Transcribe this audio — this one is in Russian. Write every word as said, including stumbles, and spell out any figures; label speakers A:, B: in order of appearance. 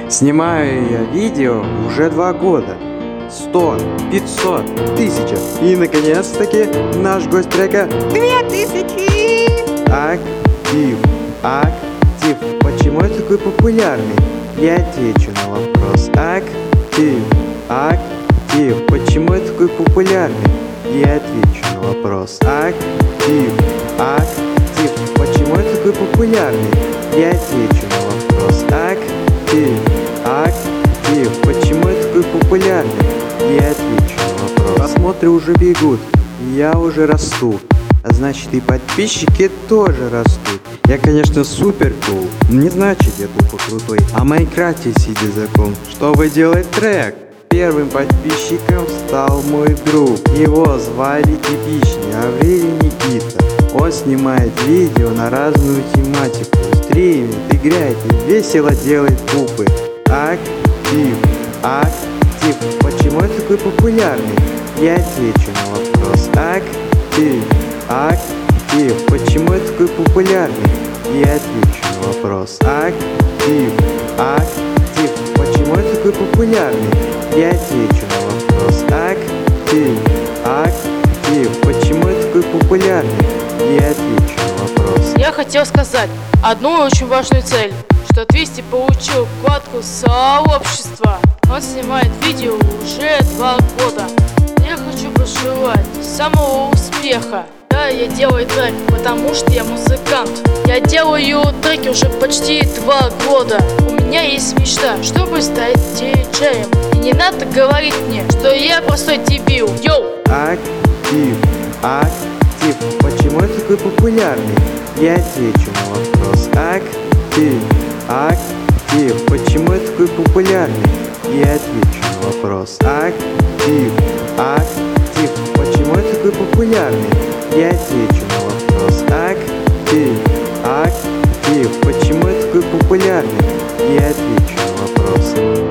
A: Снимаю я видео уже два года. Сто, пятьсот, тысяча. И наконец-таки наш гость трека две тысячи. Актив, актив. Почему я такой популярный? Я отвечу на вопрос. Актив, актив. Почему я такой популярный? Я отвечу на вопрос. Актив, актив. Почему я такой популярный? Я отвечу на вопрос. Актив, актив. Почему я такой популярный? Я отвечу на вопрос. Просмотры уже бегут, я уже расту, а значит и подписчики тоже растут. Я, конечно, супер кул, не значит я тупо крутой. А в Майнкрафте сидя закон, чтобы делать трек. Первым подписчиком стал мой друг. Его звали типичный Аврелий Никита. Он снимает видео на разную тематику, стримит, играет и весело делает буквы. Актив, актив. Почему я такой популярный? Я отвечу на вопрос. Актив, актив. Почему я такой популярный? Я отвечу на вопрос. Актив, актив. Почему я такой популярный? Я отвечу на вопрос. Актив, актив. Почему я такой популярный? Я отвечу на вопрос.
B: Я хотел сказать одну очень важную цель, что Твисти получил вкладку сообщества. Он снимает видео уже два года. Я хочу пожелать самого успеха. Да, я делаю трек, потому что я музыкант. Я делаю треки уже почти два года. У меня есть мечта, чтобы стать диджеем. И не надо говорить мне, что я простой дебил. Йоу!
A: Актив, актив. Почему я такой популярный? Я отвечу на вопрос. Актив, актив. Почему я такой популярный? Я отвечу на вопрос. Актив, актив. Почему я такой популярный? Я отвечу на вопрос. Актив, актив. Почему я такой популярный? Я отвечу на вопрос.